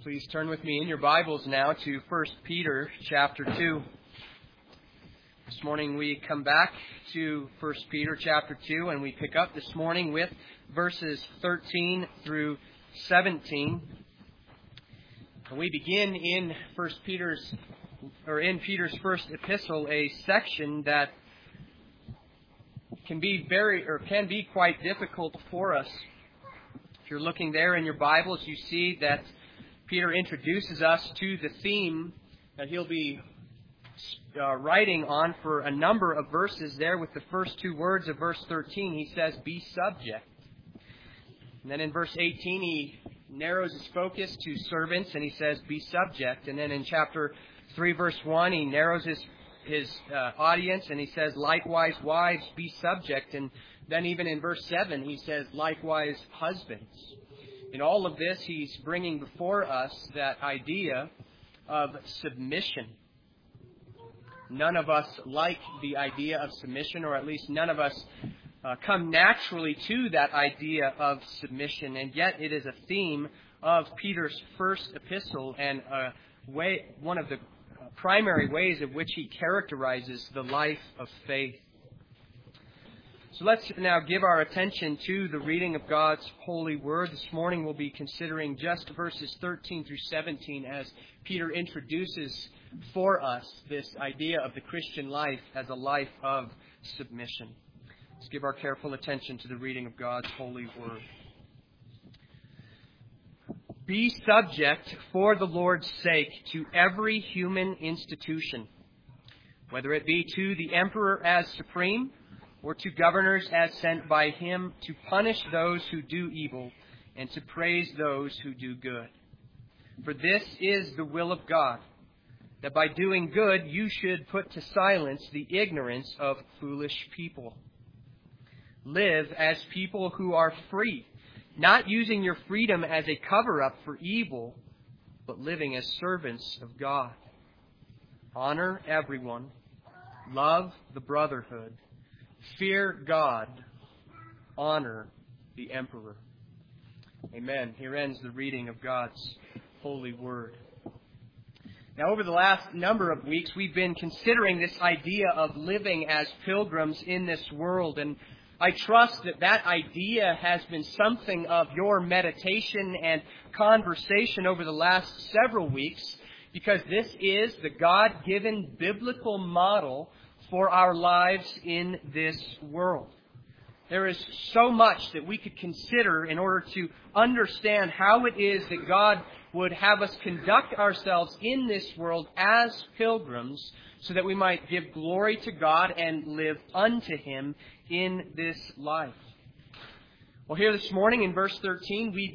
Please turn with me in your Bibles now to 1 Peter chapter 2. This morning we come back to 1 Peter chapter 2 and we pick up this morning with verses 13 through 17. And we begin in Peter's first epistle, a section that can be quite difficult for us. If you're looking there in your Bibles, you see that Peter introduces us to the theme that he'll be writing on for a number of verses there. With the first two words of verse 13, he says, "Be subject." And then in verse 18, he narrows his focus to servants, and he says, "Be subject." And then in chapter 3, verse 1, he narrows his audience, and he says, "Likewise, wives, be subject." And then even in verse 7, he says, "Likewise, husbands." In all of this, he's bringing before us that idea of submission. None of us like the idea of submission, or at least none of us come naturally to that idea of submission. And yet it is a theme of Peter's first epistle and one of the primary ways in which he characterizes the life of faith. So let's now give our attention to the reading of God's holy word. This morning we'll be considering just verses 13 through 17 as Peter introduces for us this idea of the Christian life as a life of submission. Let's give our careful attention to the reading of God's holy word. "Be subject for the Lord's sake to every human institution, whether it be to the emperor as supreme, or to governors as sent by him to punish those who do evil and to praise those who do good. For this is the will of God, that by doing good you should put to silence the ignorance of foolish people. Live as people who are free, not using your freedom as a cover-up for evil, but living as servants of God. Honor everyone, love the brotherhood, fear God, honor the emperor." Amen. Here ends the reading of God's holy word. Now, over the last number of weeks, we've been considering this idea of living as pilgrims in this world. And I trust that that idea has been something of your meditation and conversation over the last several weeks, because this is the God-given biblical model for our lives in this world. There is so much that we could consider in order to understand how it is that God would have us conduct ourselves in this world as pilgrims so that we might give glory to God and live unto Him in this life. Well, here this morning in verse 13, we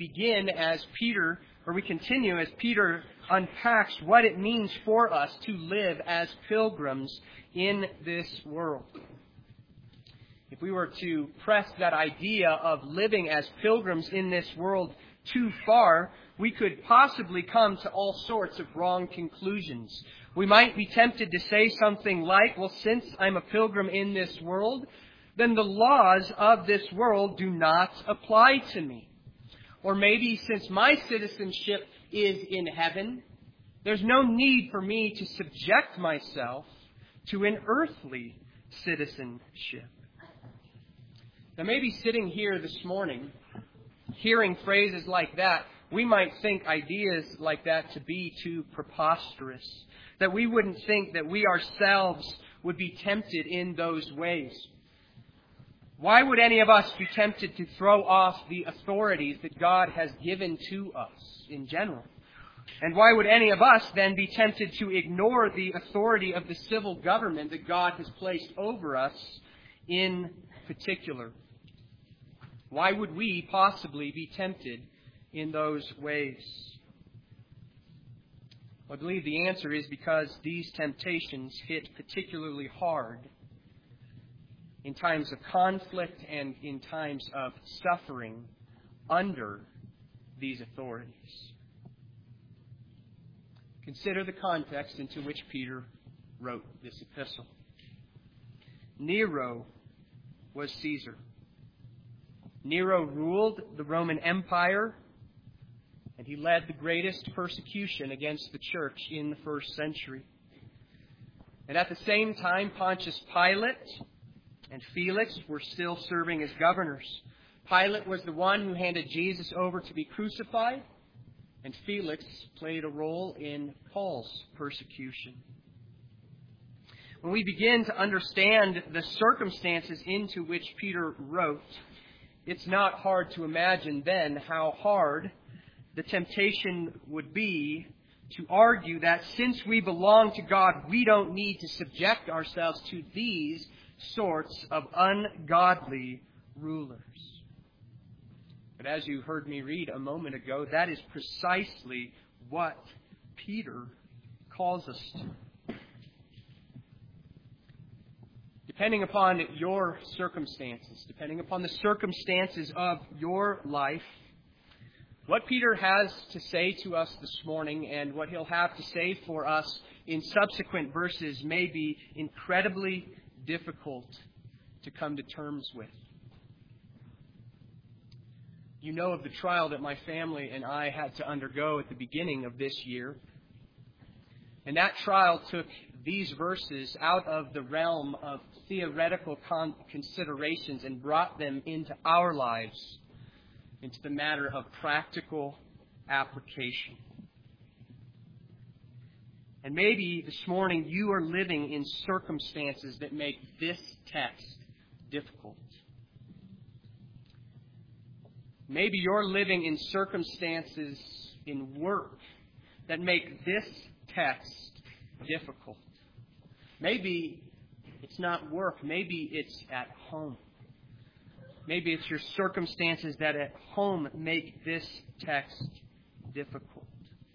continue as Peter unpacks what it means for us to live as pilgrims in this world. If we were to press that idea of living as pilgrims in this world too far, we could possibly come to all sorts of wrong conclusions. We might be tempted to say something like, well, since I'm a pilgrim in this world, then the laws of this world do not apply to me. Or maybe since my citizenship is in heaven, there's no need for me to subject myself to an earthly citizenship. Now, maybe sitting here this morning, hearing phrases like that, we might think ideas like that to be too preposterous, that we wouldn't think that we ourselves would be tempted in those ways. Why would any of us be tempted to throw off the authorities that God has given to us in general? And why would any of us then be tempted to ignore the authority of the civil government that God has placed over us in particular? Why would we possibly be tempted in those ways? I believe the answer is because these temptations hit particularly hard in times of conflict and in times of suffering under these authorities. Consider the context into which Peter wrote this epistle. Nero was Caesar. Nero ruled the Roman Empire, And he led the greatest persecution against the church in the first century. And at the same time, Pontius Pilate and Felix were still serving as governors. Pilate was the one who handed Jesus over to be crucified, and Felix played a role in Paul's persecution. When we begin to understand the circumstances into which Peter wrote, it's not hard to imagine then how hard the temptation would be to argue that since we belong to God, we don't need to subject ourselves to these sorts of ungodly rulers. But as you heard me read a moment ago, that is precisely what Peter calls us to. Depending upon your circumstances, depending upon the circumstances of your life, what Peter has to say to us this morning and what he'll have to say for us in subsequent verses may be incredibly difficult to come to terms with. You know of the trial that my family and I had to undergo at the beginning of this year. And that trial took these verses out of the realm of theoretical considerations and brought them into our lives, into the matter of practical application. And maybe this morning you are living in circumstances that make this text difficult. Maybe you're living in circumstances in work that make this text difficult. Maybe it's not work. Maybe it's at home. Maybe it's your circumstances that at home make this text difficult.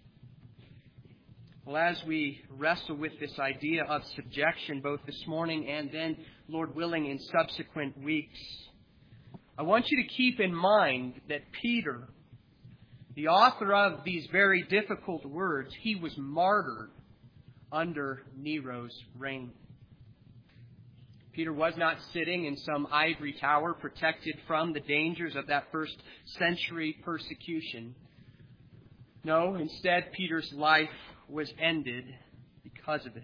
Well, as we wrestle with this idea of subjection both this morning and then, Lord willing, in subsequent weeks, I want you to keep in mind that Peter, the author of these very difficult words, he was martyred under Nero's reign. Peter was not sitting in some ivory tower protected from the dangers of that first century persecution. No, instead, Peter's life was ended because of it.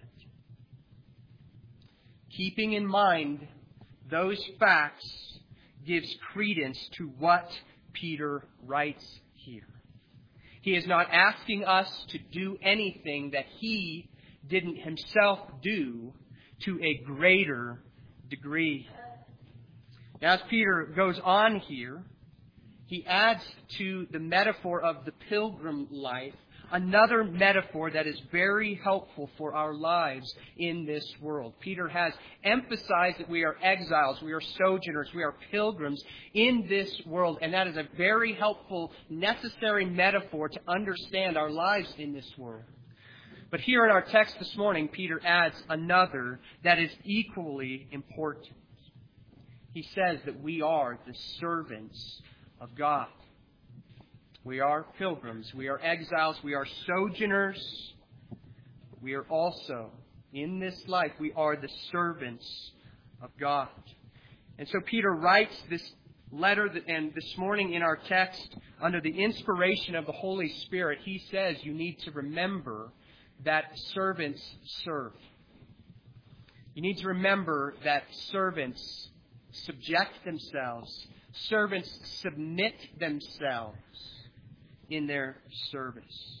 Keeping in mind those facts gives credence to what Peter writes here. He is not asking us to do anything that he didn't himself do to a greater degree. Now, as Peter goes on here, he adds to the metaphor of the pilgrim life another metaphor that is very helpful for our lives in this world. Peter has emphasized that we are exiles, we are sojourners, we are pilgrims in this world, and that is a very helpful, necessary metaphor to understand our lives in this world. But here in our text this morning, Peter adds another that is equally important. He says that we are the servants of God. We are pilgrims, we are exiles, we are sojourners. We are also, in this life, we are the servants of God. And so Peter writes this letter, and this morning in our text, under the inspiration of the Holy Spirit, he says you need to remember that servants serve. You need to remember that servants subject themselves. Servants submit themselves in their service.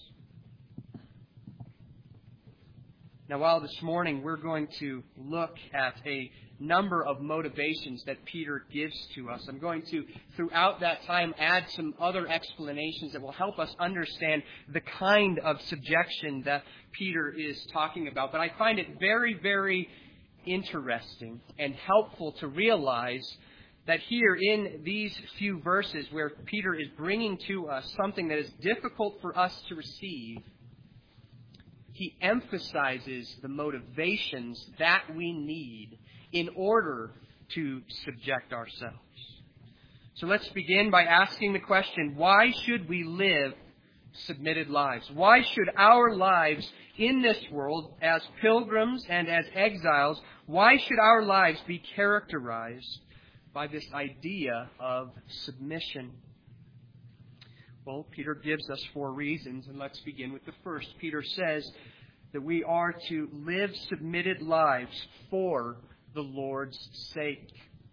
Now, while this morning we're going to look at a number of motivations that Peter gives to us, I'm going to, throughout that time, add some other explanations that will help us understand the kind of subjection that Peter is talking about. But I find it very, very interesting and helpful to realize that here in these few verses where Peter is bringing to us something that is difficult for us to receive, he emphasizes the motivations that we need in order to subject ourselves. So let's begin by asking the question, why should we live submitted lives? Why should our lives in this world, as pilgrims and as exiles, why should our lives be characterized by this idea of submission? Well, Peter gives us 4 reasons, and let's begin with the first. Peter says that we are to live submitted lives for the Lord's sake.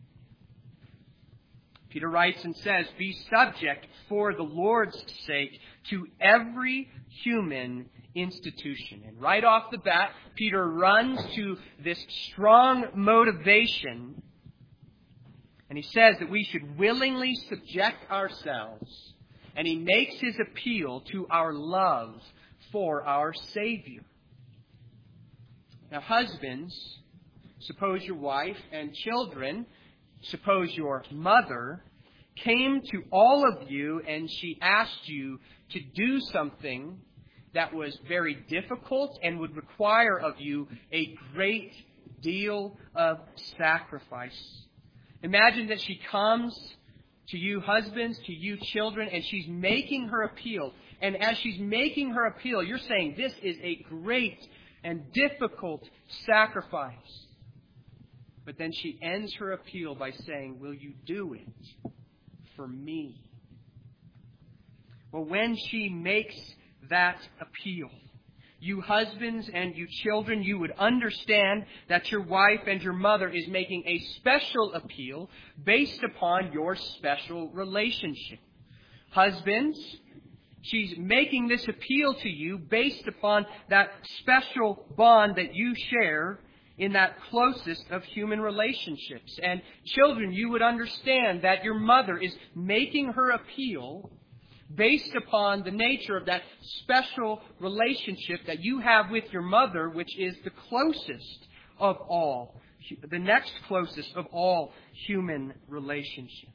Peter writes and says, be subject for the Lord's sake to every human institution. And right off the bat, Peter runs to this strong motivation, and he says that we should willingly subject ourselves, and he makes his appeal to our love for our Savior. Now, husbands, suppose your wife, and children, suppose your mother, came to all of you and she asked you to do something that was very difficult and would require of you a great deal of sacrifice. Imagine that she comes to you husbands, to you children, and she's making her appeal. And as she's making her appeal, you're saying this is a great and difficult sacrifice. But then she ends her appeal by saying, will you do it for me? Well, when she makes that appeal, you husbands and you children, you would understand that your wife and your mother is making a special appeal based upon your special relationship. Husbands, she's making this appeal to you based upon that special bond that you share in that closest of human relationships. And children, you would understand that your mother is making her appeal based upon the nature of that special relationship that you have with your mother, which is the closest of all, the next closest of all human relationships.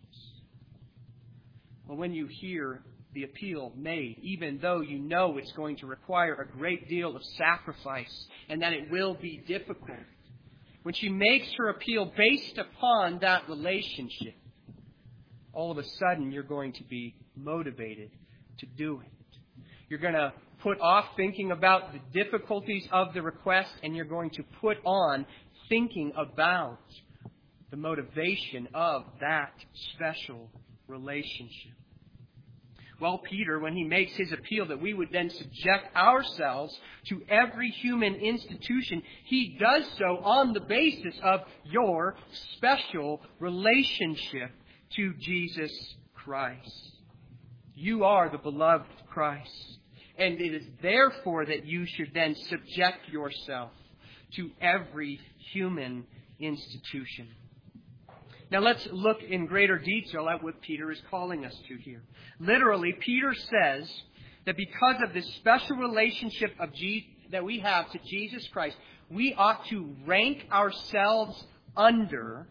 Well, when you hear the appeal made, even though you know it's going to require a great deal of sacrifice and that it will be difficult, when she makes her appeal based upon that relationship, all of a sudden you're going to be motivated to do it. You're going to put off thinking about the difficulties of the request, and you're going to put on thinking about the motivation of that special relationship. Well, Peter, when he makes his appeal that we would then subject ourselves to every human institution, he does so on the basis of your special relationship to Jesus Christ. You are the beloved Christ, and it is therefore that you should then subject yourself to every human institution. Now let's look in greater detail at what Peter is calling us to here. Literally, Peter says that because of this special relationship that we have to Jesus Christ, we ought to rank ourselves under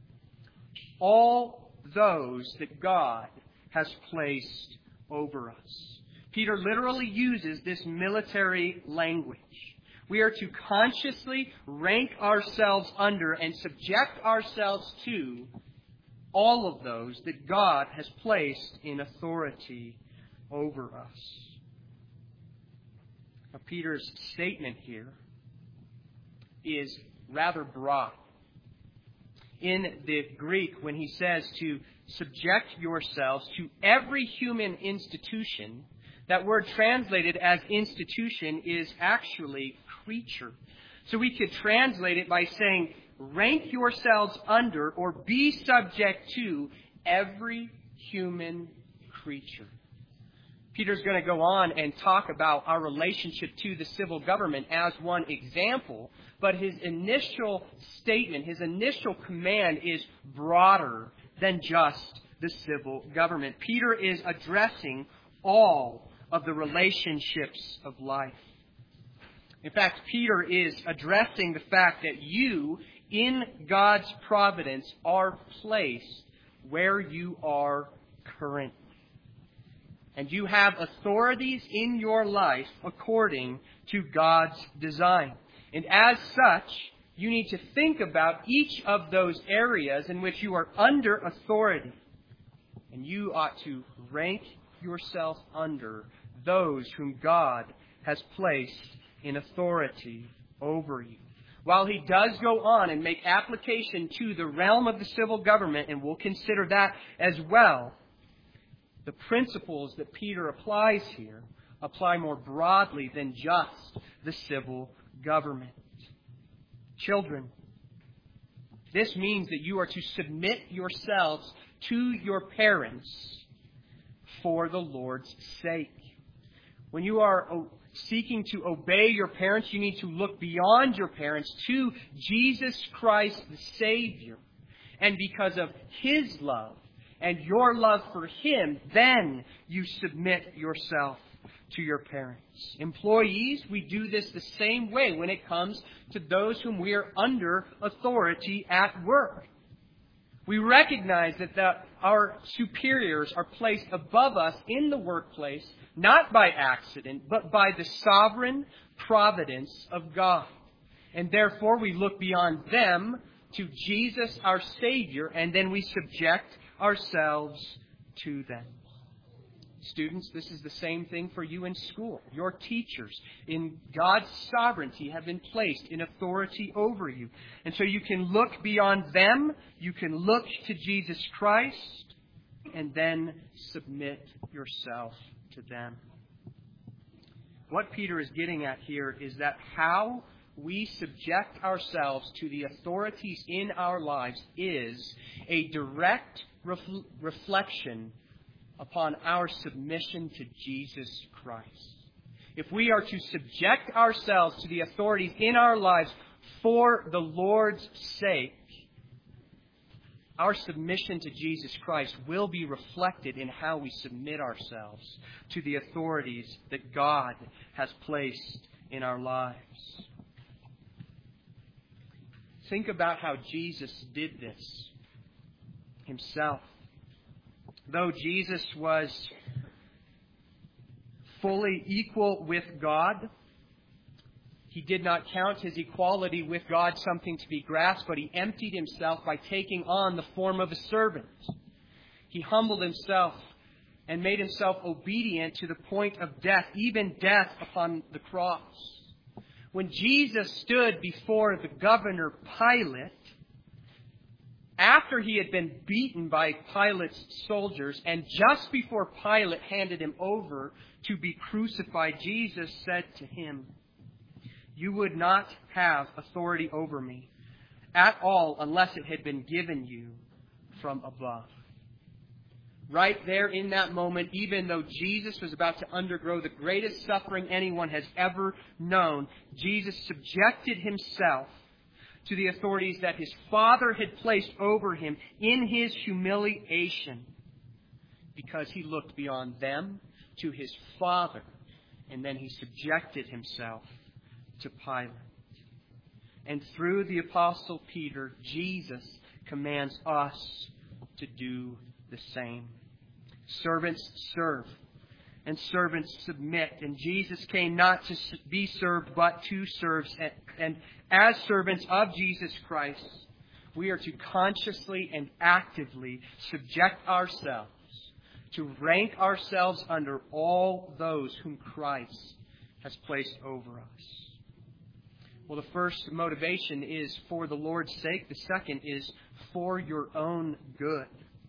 all those that God has placed over us. Peter literally uses this military language. We are to consciously rank ourselves under and subject ourselves to all of those that God has placed in authority over us. Now, Peter's statement here is rather broad. In the Greek, when he says to subject yourselves to every human institution, that word translated as institution is actually creature. So we could translate it by saying, rank yourselves under or be subject to every human creature. Peter's going to go on and talk about our relationship to the civil government as one example, but his initial statement, his initial command is broader than just the civil government. Peter is addressing all of the relationships of life. In fact, Peter is addressing the fact that you, in God's providence, are placed where you are currently. And you have authorities in your life according to God's design. And as such, you need to think about each of those areas in which you are under authority. And you ought to rank yourself under those whom God has placed in authority over you. While he does go on and make application to the realm of the civil government, and we'll consider that as well, The principles that Peter applies here apply more broadly than just the civil government. Children, this means that you are to submit yourselves to your parents for the Lord's sake. When you are seeking to obey your parents, you need to look beyond your parents to Jesus Christ the Savior. And because of His love and your love for Him, then you submit yourself to your parents. Employees, we do this the same way when it comes to those whom we are under authority at work. We recognize that our superiors are placed above us in the workplace, not by accident, but by the sovereign providence of God. And therefore we look beyond them to Jesus our Savior, and then we subject ourselves to them. Students, this is the same thing for you in school. Your teachers, in God's sovereignty, have been placed in authority over you. And so you can look beyond them, you can look to Jesus Christ, and then submit yourself to them. What Peter is getting at here is that how we subject ourselves to the authorities in our lives is a direct reflection upon our submission to Jesus Christ. If we are to subject ourselves to the authorities in our lives for the Lord's sake, our submission to Jesus Christ will be reflected in how we submit ourselves to the authorities that God has placed in our lives. Think about how Jesus did this Himself. Though Jesus was fully equal with God, He did not count His equality with God something to be grasped, but He emptied Himself by taking on the form of a servant. He humbled Himself and made Himself obedient to the point of death, even death upon the cross. When Jesus stood before the governor Pilate, after he had been beaten by Pilate's soldiers, and just before Pilate handed Him over to be crucified, Jesus said to him, "You would not have authority over me at all unless it had been given you from above." Right there in that moment, even though Jesus was about to undergo the greatest suffering anyone has ever known, Jesus subjected Himself to the authorities that His Father had placed over Him in His humiliation, because He looked beyond them to His Father, and then He subjected Himself to Pilate. And through the Apostle Peter, Jesus commands us to do the same. Servants serve, and servants submit. And Jesus came not to be served, but to serve. And as servants of Jesus Christ, we are to consciously and actively subject ourselves, to rank ourselves under all those whom Christ has placed over us. Well, the first motivation is for the Lord's sake. The second is for your own good.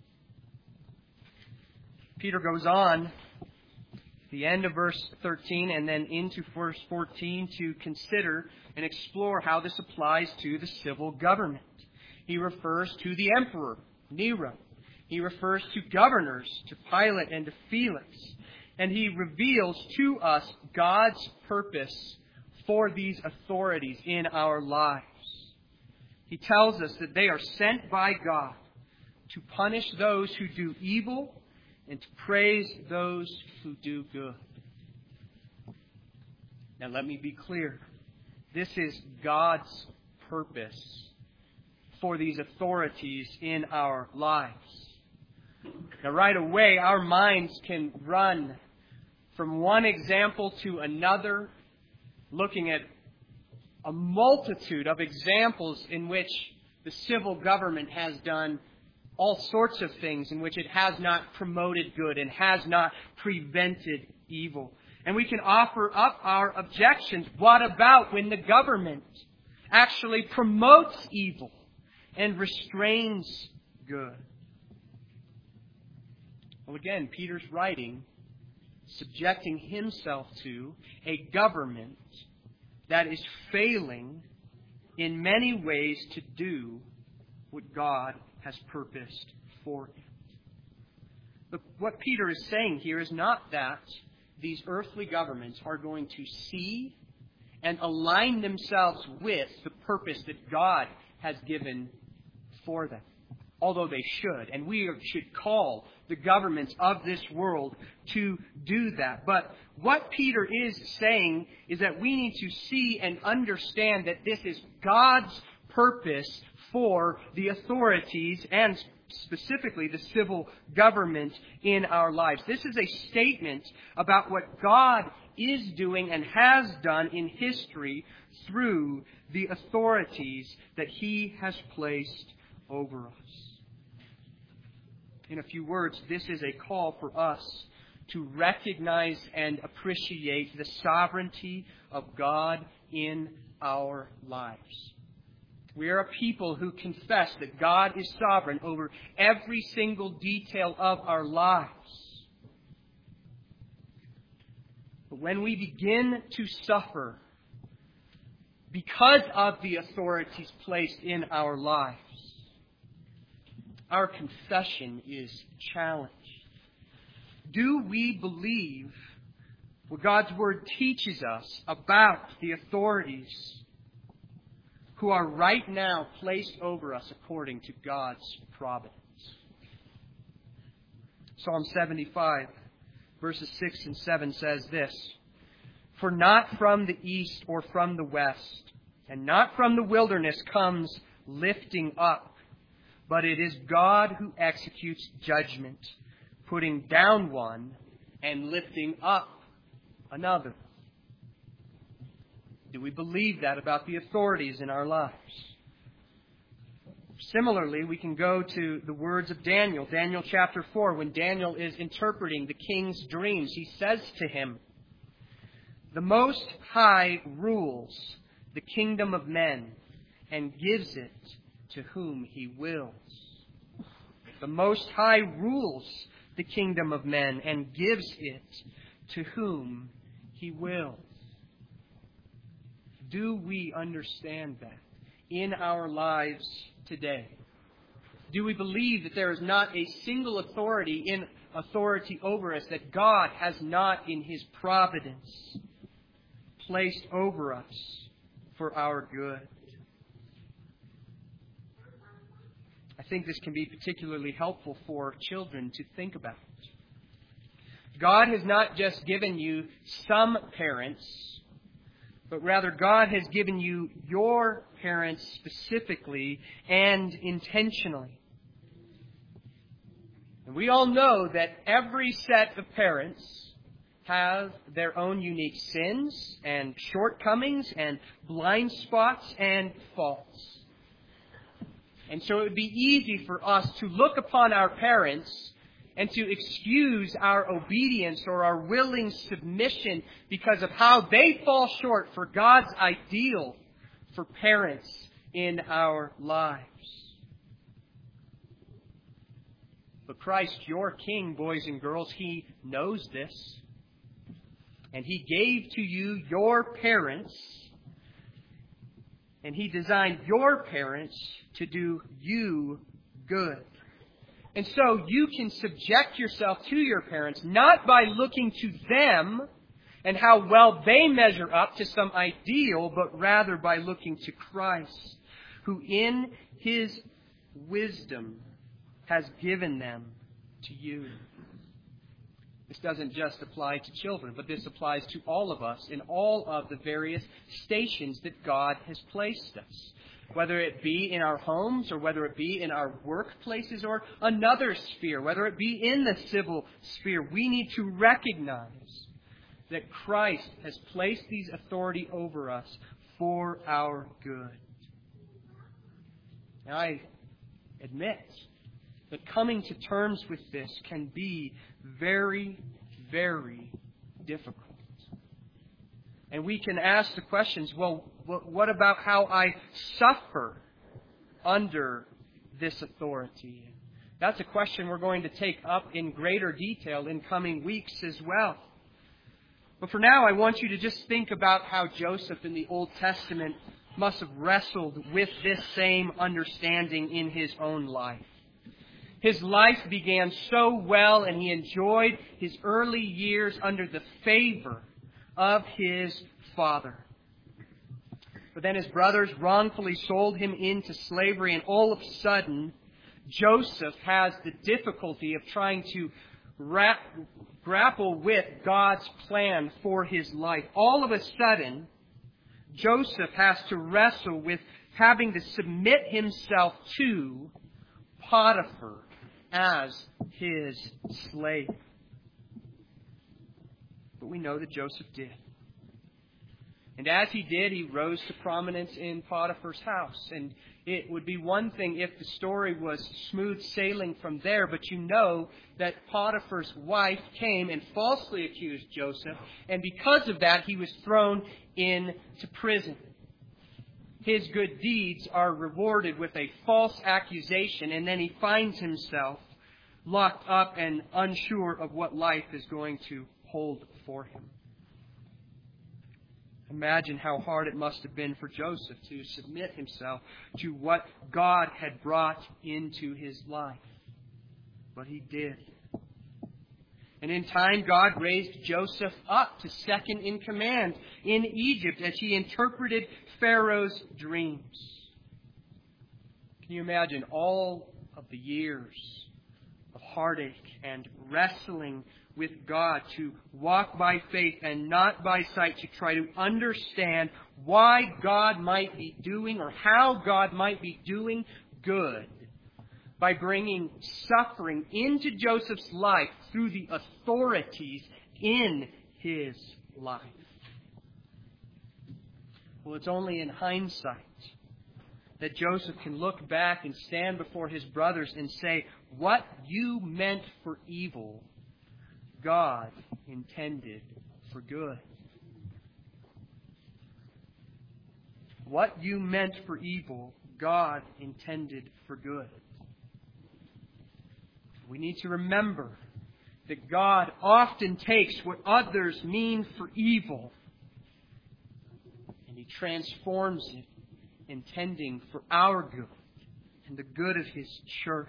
Peter goes on the end of verse 13 and then into verse 14 to consider and explore how this applies to the civil government. He refers to the emperor, Nero. He refers to governors, to Pilate and to Felix. And he reveals to us God's purpose for these authorities in our lives. He tells us that they are sent by God to punish those who do evil and to praise those who do good. Now let me be clear. This is God's purpose for these authorities in our lives. Now right away, our minds can run from one example to another, looking at a multitude of examples in which the civil government has done all sorts of things in which it has not promoted good and has not prevented evil. And we can offer up our objections. What about when the government actually promotes evil? and restrains good. Well, again, Peter's writing, subjecting himself to a government that is failing in many ways to do what God has purposed for it. But what Peter is saying here is not that these earthly governments are going to see and align themselves with the purpose that God has given for them. Although they should. And we should call the governments of this world to do that. But what Peter is saying is that we need to see and understand that this is God's purpose for the authorities and specifically the civil government in our lives. This is a statement about what God is doing and has done in history through the authorities that He has placed over us. In a few words, this is a call for us to recognize and appreciate the sovereignty of God in our lives. We are a people who confess that God is sovereign over every single detail of our lives. But when we begin to suffer because of the authorities placed in our lives, our confession is challenged. Do we believe what God's Word teaches us about the authorities who are right now placed over us according to God's providence? Psalm 75, verses 6 and 7 says this: "For not from the east or from the west, and not from the wilderness comes lifting up, but it is God who executes judgment, putting down one and lifting up another." Do we believe that about the authorities in our lives? Similarly, we can go to the words of Daniel. Daniel chapter 4, when Daniel is interpreting the king's dreams, he says to him, "The Most High rules the kingdom of men and gives it to whom He wills." The Most High rules the kingdom of men and gives it to whom He wills. Do we understand that in our lives today? Do we believe that there is not a single authority over us that God has not in His providence placed over us for our good? I think this can be particularly helpful for children to think about. God has not just given you some parents, but rather God has given you your parents specifically and intentionally. And we all know that every set of parents have their own unique sins and shortcomings and blind spots and faults. And so it would be easy for us to look upon our parents and to excuse our obedience or our willing submission because of how they fall short for God's ideal for parents in our lives. But Christ, your King, boys and girls, He knows this. And He gave to you your parents, and He designed your parents to do you good. And so you can subject yourself to your parents, not by looking to them and how well they measure up to some ideal, but rather by looking to Christ, who in His wisdom has given them to you. This doesn't just apply to children, but this applies to all of us in all of the various stations that God has placed us. Whether it be in our homes or whether it be in our workplaces or another sphere, whether it be in the civil sphere, we need to recognize that Christ has placed these authority over us for our good. Now, I admit that coming to terms with this can be very, very difficult. And we can ask the questions, well, what about how I suffer under this authority? That's a question we're going to take up in greater detail in coming weeks as well. But for now, I want you to just think about how Joseph in the Old Testament must have wrestled with this same understanding in his own life. His life began so well, and he enjoyed his early years under the favor of his father. But then his brothers wrongfully sold him into slavery, and all of a sudden, Joseph has the difficulty of trying to grapple with God's plan for his life. All of a sudden, Joseph has to wrestle with having to submit himself to Potiphar as his slave. But we know that Joseph did. And as he did, he rose to prominence in Potiphar's house. And it would be one thing if the story was smooth sailing from there, but you know that Potiphar's wife came and falsely accused Joseph, and because of that, he was thrown into prison. His good deeds are rewarded with a false accusation, and then he finds himself locked up and unsure of what life is going to hold for him. Imagine how hard it must have been for Joseph to submit himself to what God had brought into his life. But he did. And in time, God raised Joseph up to second in command in Egypt as he interpreted Pharaoh's dreams. Can you imagine all of the years of heartache and wrestling with God, to walk by faith and not by sight, to try to understand why God might be doing or how God might be doing good by bringing suffering into Joseph's life through the authorities in his life? Well, it's only in hindsight that Joseph can look back and stand before his brothers and say, what you meant for evil, God intended for good. What you meant for evil, God intended for good. We need to remember that God often takes what others mean for evil and He transforms it, intending for our good and the good of His church.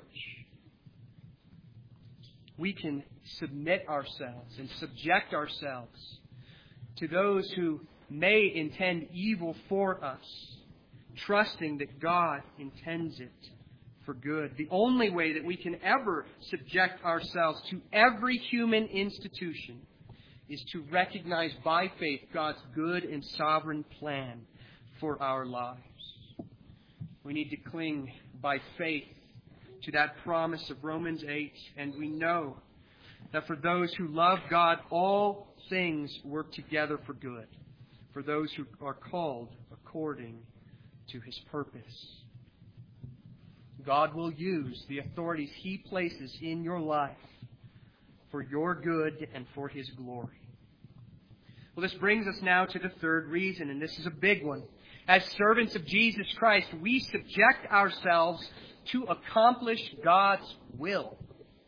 We can submit ourselves and subject ourselves to those who may intend evil for us, trusting that God intends it for good. The only way that we can ever subject ourselves to every human institution is to recognize by faith God's good and sovereign plan for our lives. We need to cling by faith to that promise of Romans 8, and we know that for those who love God, all things work together for good, for those who are called according to His purpose. God will use the authorities He places in your life for your good and for His glory. Well, this brings us now to the third reason, and this is a big one. As servants of Jesus Christ, we subject ourselves to accomplish God's will.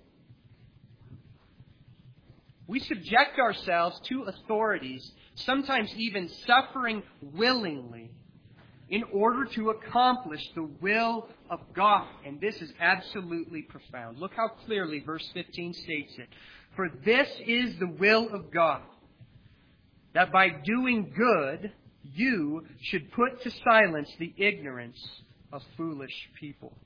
We subject ourselves to authorities, sometimes even suffering willingly, in order to accomplish the will of God. And this is absolutely profound. Look how clearly verse 15 states it. For this is the will of God, that by doing good, you should put to silence the ignorance of foolish people.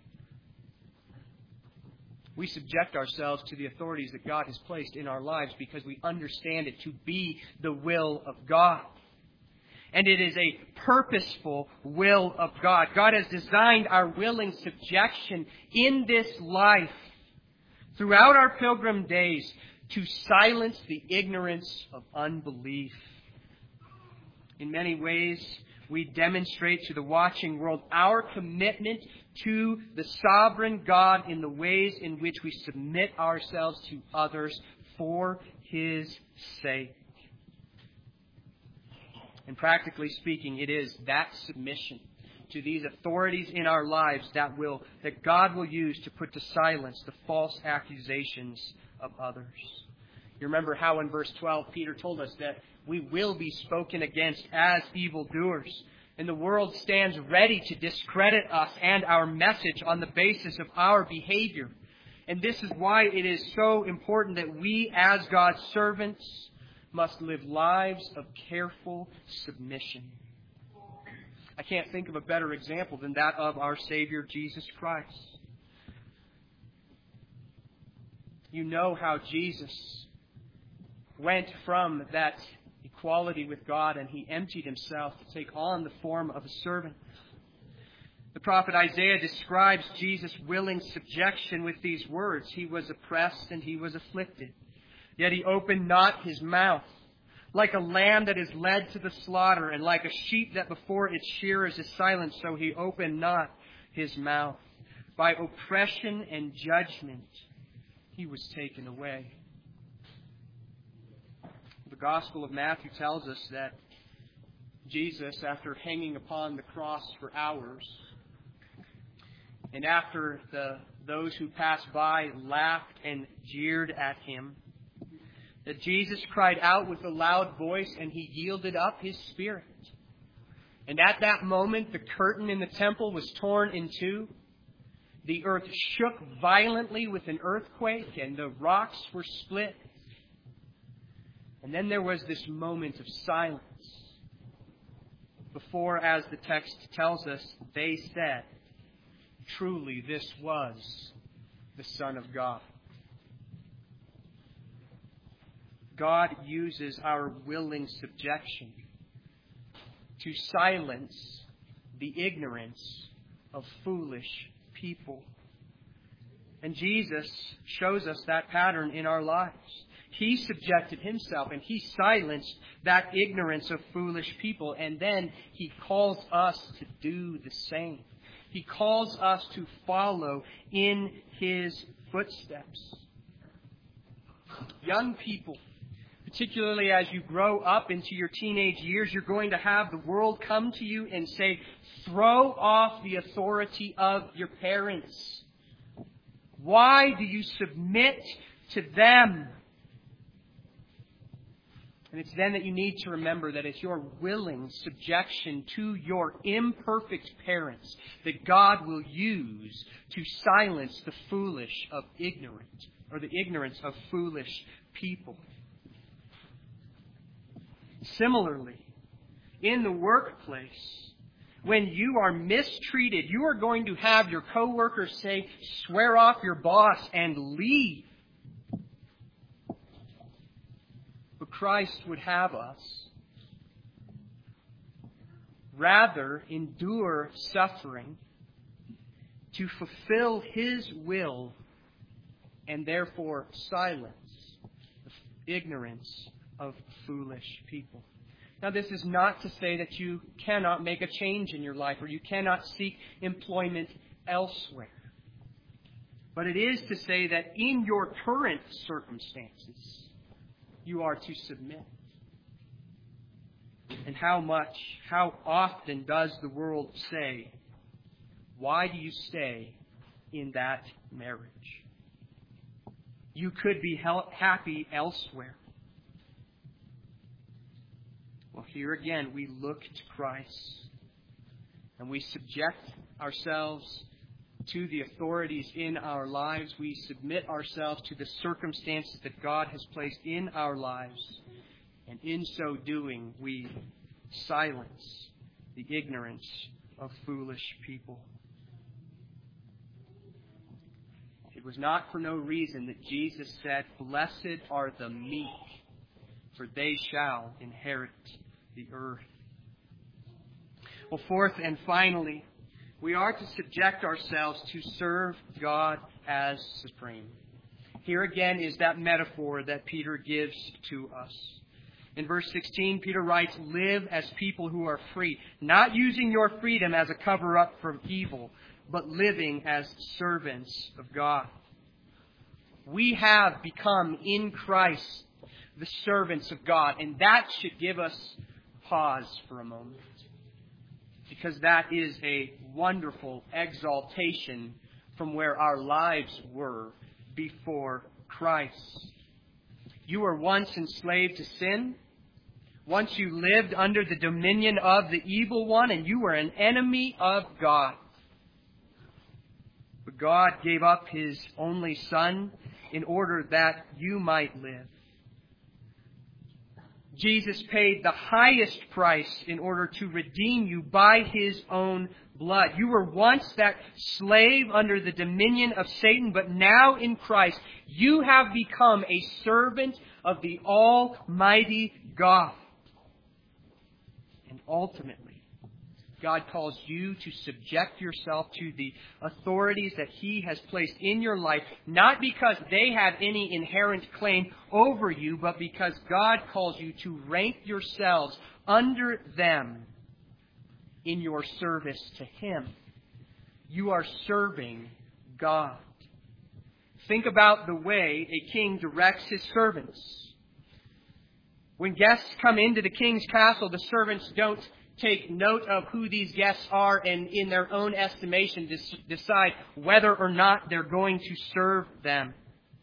We subject ourselves to the authorities that God has placed in our lives because we understand it to be the will of God. And it is a purposeful will of God. God has designed our willing subjection in this life throughout our pilgrim days to silence the ignorance of unbelief. In many ways, we demonstrate to the watching world our commitment to the sovereign God in the ways in which we submit ourselves to others for His sake. And practically speaking, it is that submission to these authorities in our lives that God will use to put to silence the false accusations of others. You remember how in verse 12 Peter told us that we will be spoken against as evildoers. And the world stands ready to discredit us and our message on the basis of our behavior. And this is why it is so important that we, as God's servants, must live lives of careful submission. I can't think of a better example than that of our Savior, Jesus Christ. You know how Jesus went from that equality with God and He emptied Himself to take on the form of a servant. The prophet Isaiah describes Jesus' willing subjection with these words. He was oppressed and He was afflicted, yet He opened not His mouth. Like a lamb that is led to the slaughter, and like a sheep that before its shearers is silent, so He opened not His mouth. By oppression and judgment He was taken away. The Gospel of Matthew tells us that Jesus, after hanging upon the cross for hours, and after those who passed by laughed and jeered at Him, that Jesus cried out with a loud voice and He yielded up His spirit. And at that moment, the curtain in the temple was torn in two. The earth shook violently with an earthquake and the rocks were split. And then there was this moment of silence before, as the text tells us, they said, "Truly this was the Son of God." God uses our willing subjection to silence the ignorance of foolish people. And Jesus shows us that pattern in our lives. He subjected Himself and He silenced that ignorance of foolish people. And then He calls us to do the same. He calls us to follow in His footsteps. Young people, particularly as you grow up into your teenage years, you're going to have the world come to you and say, throw off the authority of your parents. Why do you submit to them? And it's then that you need to remember that it's your willing subjection to your imperfect parents that God will use to silence the foolish of ignorant, or the ignorance of foolish people. Similarly, in the workplace, when you are mistreated, you are going to have your coworkers say, swear off your boss and leave. But Christ would have us rather endure suffering to fulfill His will and therefore silence the ignorance of foolish people. Now, this is not to say that you cannot make a change in your life or you cannot seek employment elsewhere. But it is to say that in your current circumstances, you are to submit. And how often does the world say, why do you stay in that marriage? You could be happy elsewhere. Well, here again, we look to Christ and we subject ourselves to the authorities in our lives. We submit ourselves to the circumstances that God has placed in our lives. And in so doing, we silence the ignorance of foolish people. It was not for no reason that Jesus said, "Blessed are the meek, for they shall inherit the earth." Well, fourth and finally, we are to subject ourselves to serve God as supreme. Here again is that metaphor that Peter gives to us. In verse 16, Peter writes, "Live as people who are free, not using your freedom as a cover-up for evil, but living as servants of God." We have become in Christ the servants of God, and that should give us pause for a moment. because that is a wonderful exaltation from where our lives were before Christ. You were once enslaved to sin. Once you lived under the dominion of the evil one, and you were an enemy of God. But God gave up His only Son in order that you might live. Jesus paid the highest price in order to redeem you by His own blood. You were once that slave under the dominion of Satan, but now in Christ you have become a servant of the Almighty God. And ultimately, God calls you to subject yourself to the authorities that He has placed in your life, not because they have any inherent claim over you, but because God calls you to rank yourselves under them in your service to Him. You are serving God. Think about the way a king directs his servants. When guests come into the king's castle, the servants don't take note of who these guests are and in their own estimation decide whether or not they're going to serve them.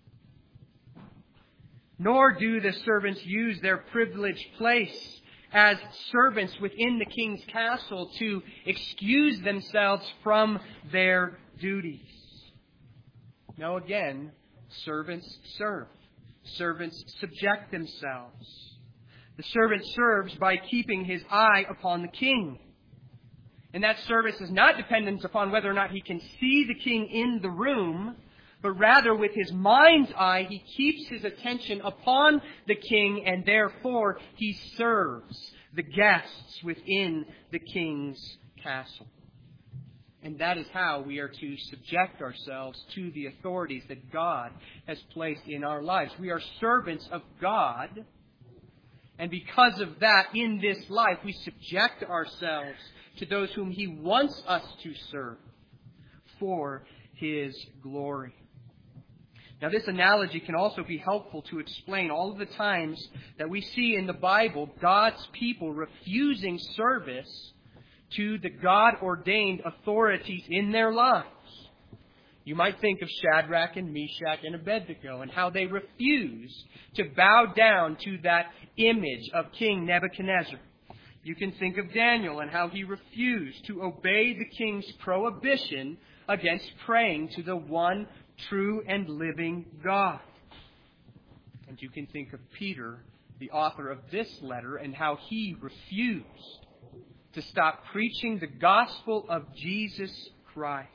Nor do the servants use their privileged place as servants within the king's castle to excuse themselves from their duties. No, again, servants serve. Servants subject themselves. The servant serves by keeping his eye upon the king. And that service is not dependent upon whether or not he can see the king in the room, but rather with his mind's eye, he keeps his attention upon the king, and therefore he serves the guests within the king's castle. And that is how we are to subject ourselves to the authorities that God has placed in our lives. We are servants of God. And because of that, in this life, we subject ourselves to those whom He wants us to serve for His glory. Now, this analogy can also be helpful to explain all of the times that we see in the Bible God's people refusing service to the God-ordained authorities in their lives. You might think of Shadrach and Meshach and Abednego and how they refused to bow down to that image of King Nebuchadnezzar. You can think of Daniel and how he refused to obey the king's prohibition against praying to the one true and living God. And you can think of Peter, the author of this letter, and how he refused to stop preaching the gospel of Jesus Christ.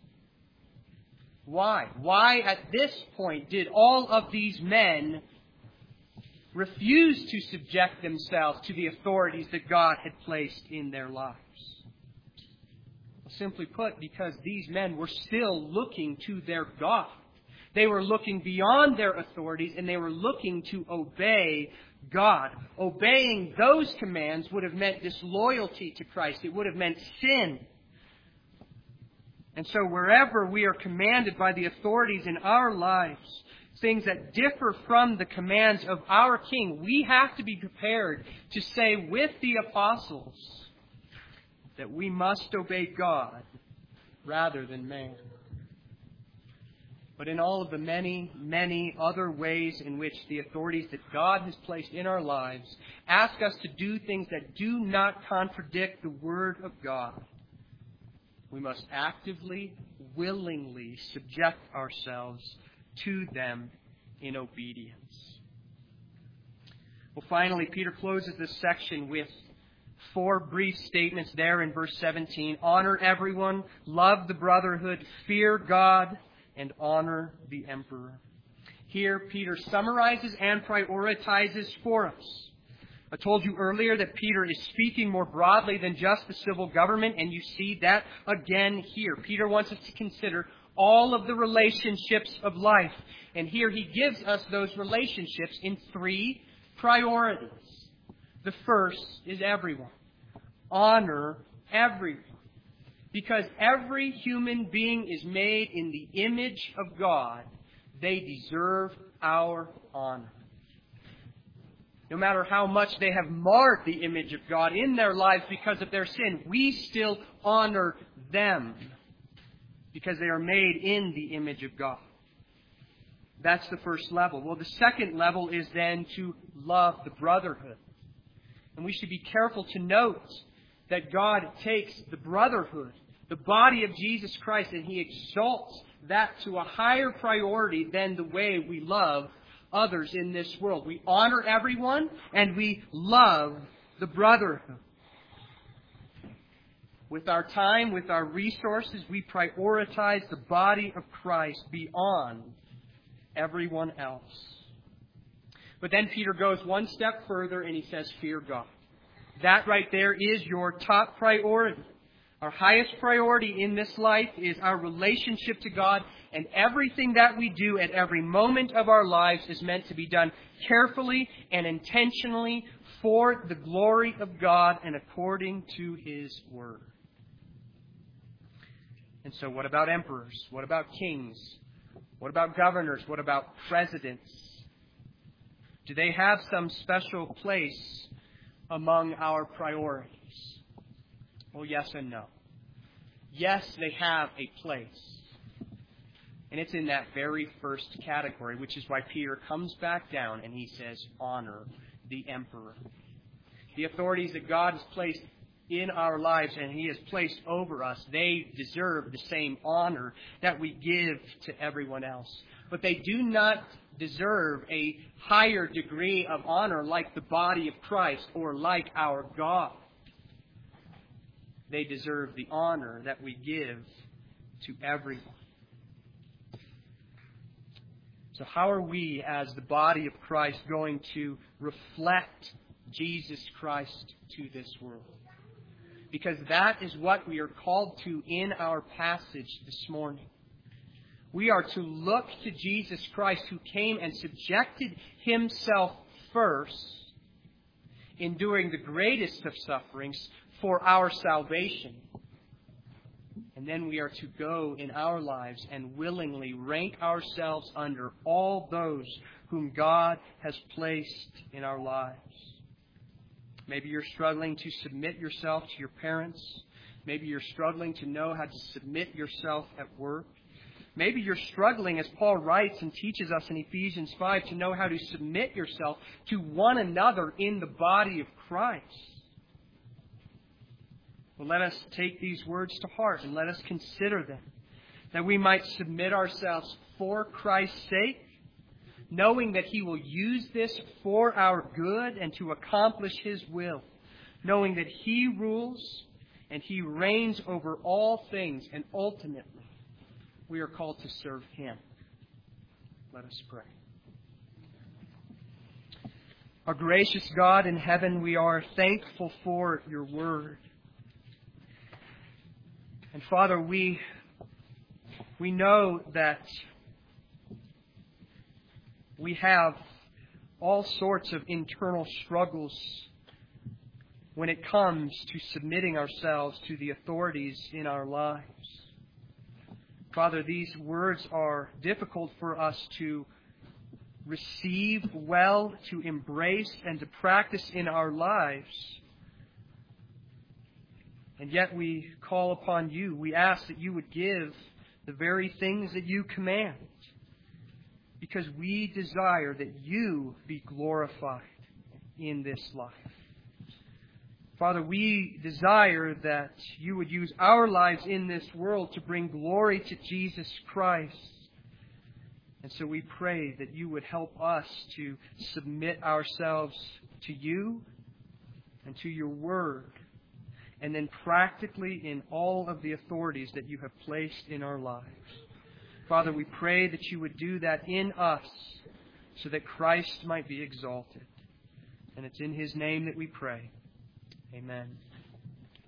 Why? Why at this point did all of these men refuse to subject themselves to the authorities that God had placed in their lives? Well, simply put, because these men were still looking to their God. They were looking beyond their authorities and they were looking to obey God. Obeying those commands would have meant disloyalty to Christ. It would have meant sin. And so wherever we are commanded by the authorities in our lives, things that differ from the commands of our King, we have to be prepared to say with the apostles that we must obey God rather than man. But in all of the many, many other ways in which the authorities that God has placed in our lives ask us to do things that do not contradict the Word of God, we must actively, willingly subject ourselves to them in obedience. Well, finally, Peter closes this section with 4 brief statements there in verse 17. Honor everyone, love the brotherhood, fear God, and honor the emperor. Here, Peter summarizes and prioritizes for us. I told you earlier that Peter is speaking more broadly than just the civil government, and you see that again here. Peter wants us to consider all of the relationships of life. And here he gives us those relationships in 3 priorities. The first is everyone. Honor everyone. Because every human being is made in the image of God, they deserve our honor. No matter how much they have marred the image of God in their lives because of their sin, we still honor them because they are made in the image of God. That's the first level. Well, the second level is then to love the brotherhood. And we should be careful to note that God takes the brotherhood, the body of Jesus Christ, and He exalts that to a higher priority than the way we love others in this world. We honor everyone and we love the brotherhood. With our time, with our resources, we prioritize the body of Christ beyond everyone else. But then Peter goes one step further and he says, fear God. That right there is your top priority. Our highest priority in this life is our relationship to God, and everything that we do at every moment of our lives is meant to be done carefully and intentionally for the glory of God and according to His Word. And so what about emperors? What about kings? What about governors? What about presidents? Do they have some special place among our priorities? Well, yes and no. Yes, they have a place. And it's in that very first category, which is why Peter comes back down and he says, honor the emperor. The authorities that God has placed in our lives and He has placed over us, they deserve the same honor that we give to everyone else. But they do not deserve a higher degree of honor like the body of Christ or like our God. They deserve the honor that we give to everyone. So how are we as the body of Christ going to reflect Jesus Christ to this world? Because that is what we are called to in our passage this morning. We are to look to Jesus Christ, who came and subjected Himself first, enduring the greatest of sufferings for our salvation. And then we are to go in our lives and willingly rank ourselves under all those whom God has placed in our lives. Maybe you're struggling to submit yourself to your parents. Maybe you're struggling to know how to submit yourself at work. Maybe you're struggling, as Paul writes and teaches us in Ephesians 5, to know how to submit yourself to one another in the body of Christ. Well, let us take these words to heart and let us consider them, that we might submit ourselves for Christ's sake, knowing that He will use this for our good and to accomplish His will, knowing that He rules and He reigns over all things, and ultimately we are called to serve Him. Let us pray. Our gracious God in heaven, we are thankful for Your Word. And Father, we know that we have all sorts of internal struggles when it comes to submitting ourselves to the authorities in our lives. Father, these words are difficult for us to receive well, to embrace, and to practice in our lives. And yet we call upon You. We ask that You would give the very things that You command, because we desire that You be glorified in this life. Father, we desire that You would use our lives in this world to bring glory to Jesus Christ. And so we pray that You would help us to submit ourselves to You and to Your Word, and then practically in all of the authorities that You have placed in our lives. Father, we pray that You would do that in us so that Christ might be exalted. And it's in His name that we pray. Amen.